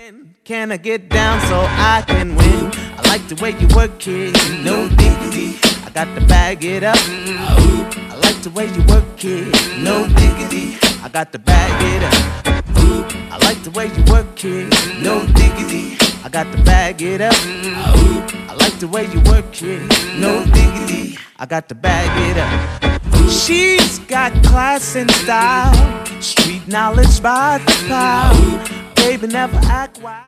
Can I get down so I can win? I like the way you work it, no diggity. I got to bag it up. I like the way you work it, no diggity. I got to bag it up. I like the way you work it, no diggity. I got to bag it up. I like the way you work it, no diggity. I got to bag it up. She's got class and style, street knowledge by the pile. Baby, never act wild.